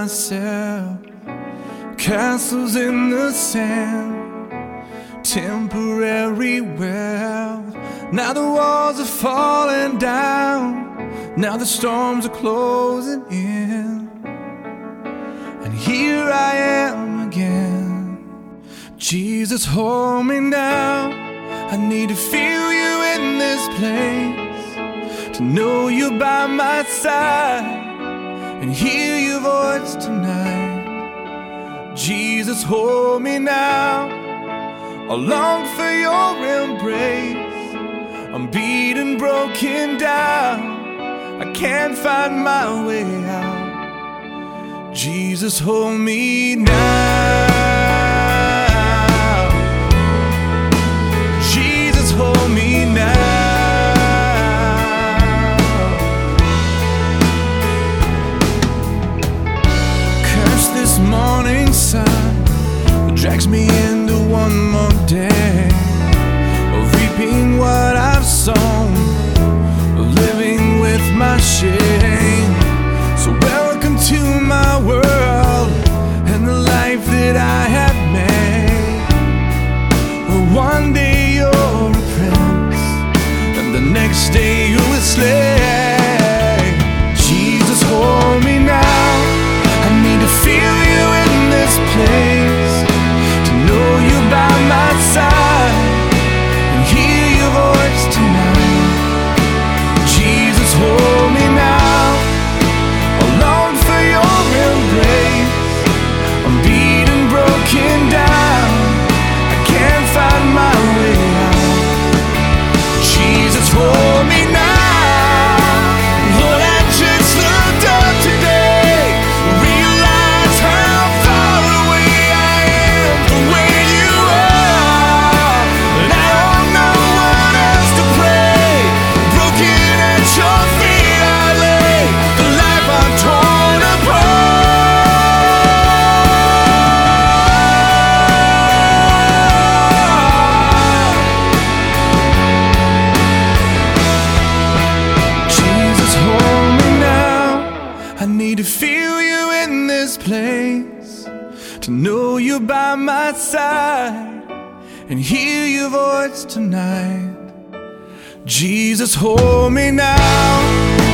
myself. Castles in the sand, temporary wealth. Now the walls are falling down, now the storms are closing in, and here I am again. Jesus, hold me now. I need to feel you in this place, to know you're by my side and hear your voice tonight. Jesus, hold me now. I long for your embrace. I'm beaten, broken down, I can't find my way out. Jesus, hold me now. Jesus, hold me now. Curse this morning sun that drags me into one more day of reaping what I've sown, of living with my shame. So welcome to my world and the life that I have made. Well, one day you're a prince and the next day you're a slave. Jesus, hold me now. I need to feel you in this place, to know you by my side and hear your voice tonight. Jesus, hold me now. I long for your embrace. I'm beaten, broken down, I can't find my way out. Jesus, hold me now. Lord, I just looked up today, realized how far away I am from where you are, and I don't know what else to pray. Broken at your feet I lay, the life I've torn apart. Jesus, hold me now. I need to feel you in this place, to know you're by my side and hear your voice tonight. Jesus, hold me now.